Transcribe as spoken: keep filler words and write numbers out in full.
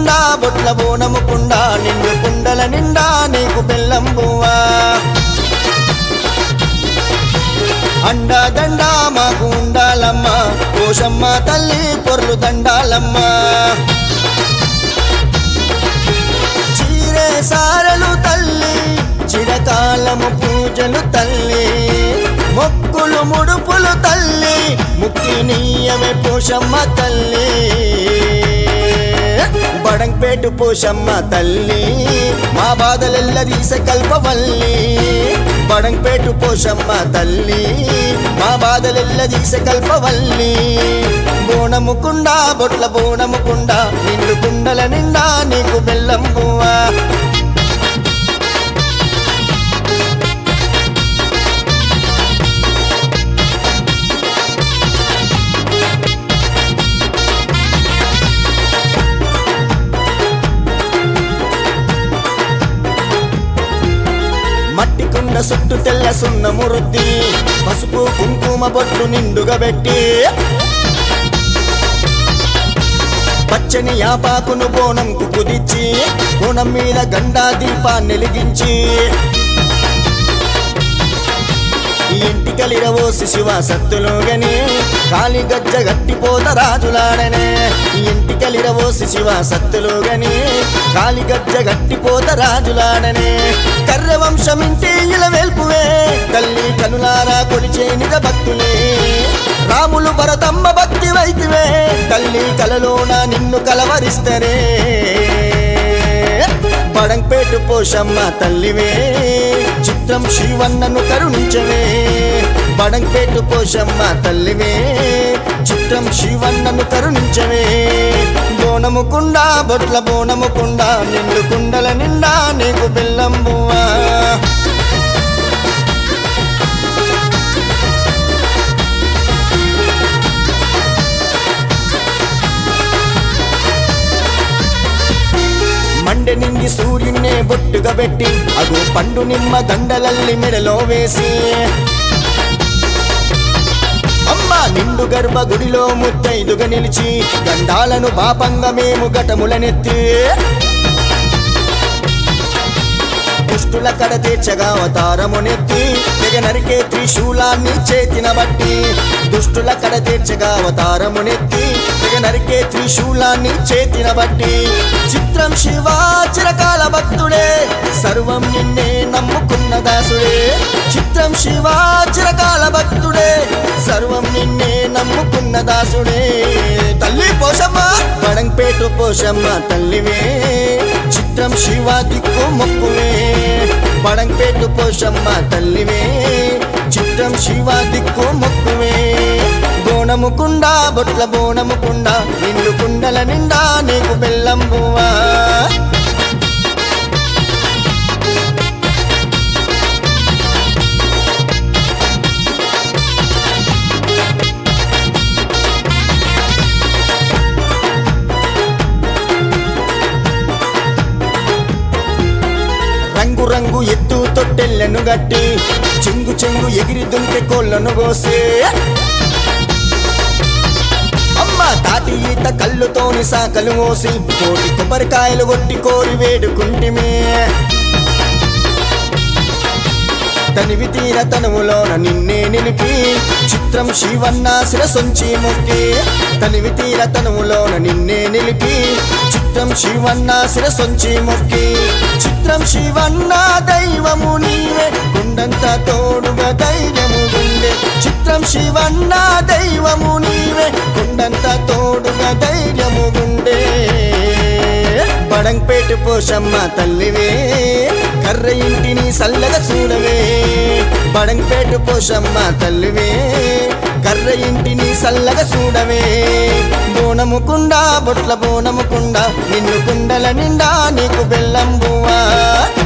కుండా బొట్ల బోనము కుండా నిండు కుండల నిండా నీకు బెల్లం బువ్వా అండా దండా మాకు ఉండాలమ్మ పోషమ్మ తల్లి పొర్లు దండాలమ్మ చీరే సారలు తల్లి చిరకాలము పూజలు తల్లి మొక్కులు ముడుపులు తల్లి ముక్తి నీయమే పోషమ్మ తల్లి బడంపేటు పోషమ్మ తల్లి మా బాధలెల్ల తీసే కల్పవల్లి బడంపేటు పోషమ్మ తల్లి మా బాధలెల్ల తీసే కల్పవల్లి బోనము కుండా బొట్ల బోనము కుండా నిండు కుండల నిండా నీకు బెల్లం బువ్వా మట్టి కుండ సుట్టు తెల్ల సున్న మురుద్ది పసుపు కుంకుమ బొట్లు నిండుగా పెట్టి పచ్చని యాపాకును బోనంకు కుదిచ్చి బోనం మీద గండా దీపాన్ని వెలిగించి ఇంటికలిరవోసి శివ సత్తులోగని కాలి గజ్జ గట్టిపోత రాజులాడనే ఇంటికలిరవోసి శివ సత్తులోగని కాలి గజ్జ గట్టిపోత రాజులాడనే కర్ర వంశమింటి ఇల వెల్పువే తల్లి కనులారా కొలిచే నిజ భక్తులే రాములు భరతమ్మ భక్తి వైతివే తల్లి కలలోన నిన్ను కలవరిస్తరే బడంపేటు పోషమ్మ తల్లివే చిత్రం శివన్నను కరుణించవే బడంపేటు పోషమ్మ తల్లివే చిత్రం శివన్నను కరుణించవే బోనము కుండా బొట్ల బోనము కుండా నిండు కుండల నిండా నీకు బెల్లం బువ్వా మండె నింగి సూర్యున్నే బొట్టుగా పెట్టి అగు పండు నిమ్మ దండలల్లి మెడలో వేసి అమ్మ నిండు గర్భ గుడిలో ముత్తైదుగా నిలిచి గండాలను పాపంగా మేము ఘటములనెత్తి దుష్టుల కడ తీర్చగా అవతారమునెత్తి తెగ నరికే త్రిశూలాన్ని చేతిన బట్టి దుష్టుల కడ తీర్చగా అవతారమునెత్తి తెగ నరికే త్రిశూలాన్ని చేతిన బట్టి చిత్రం శివ చిరకాల భక్తుడే సర్వం నిన్నే నమ్ముకున్న దాసుడే చిత్రం శివ చిరకాల భక్తుడే సర్వం నిన్నే నమ్ముకున్న దాసుడే తల్లి పోషమ్మ బడంపేటు పోషమ్మ తల్లివే చిత్రం శివ దిక్కు మొక్కువే బడంపేటు పోషమ్మ తల్లివే చిత్రం శివ దిక్కు మొక్కువే బోనము కుండా బొట్ల బోనము కుండా నిండు కుండల నిండా నీకు బెల్లం బువ్వా రంగు రంగు ఎత్తు తొట్టెళ్ళను గట్టి చెంగు చెంగు ఎగిరి దుంకె కోళ్ళను కోసే అమ్మ తాటి ఈత కళ్ళుతోని సాకలు మోసి కోటి కొబ్బరికాయలు కొట్టి కోరి వేడుకుంటిమే తనివి తీర తనువులోన నిన్నే నిలిపి చిత్రం శివన్న శిరసొంచి మొక్కి తనివి తీర తనువులోన నిన్నే నిలిపి చిత్రం శివన్న శిరసొంచి మొక్కి చిత్రం శివన్న దైవము నీవే గుండంత తోడుగా ధైర్యము గుండె చిత్రం శివన్న దైవము నీవే గుండంత తోడుగా ధైర్యము గుండె బడంపేటు పోషమ్మ తల్లివే కర్ర ఇంటిని సల్లగా చూడవే బడంపేటు పోషమ్మ తల్లివే కర్ర ఇంటిని సల్లగా చూడవే బోనము కుండా బొట్ల బోనము కుండా నిన్ను కుండల నిండా నీకు బెల్లం బువ్వా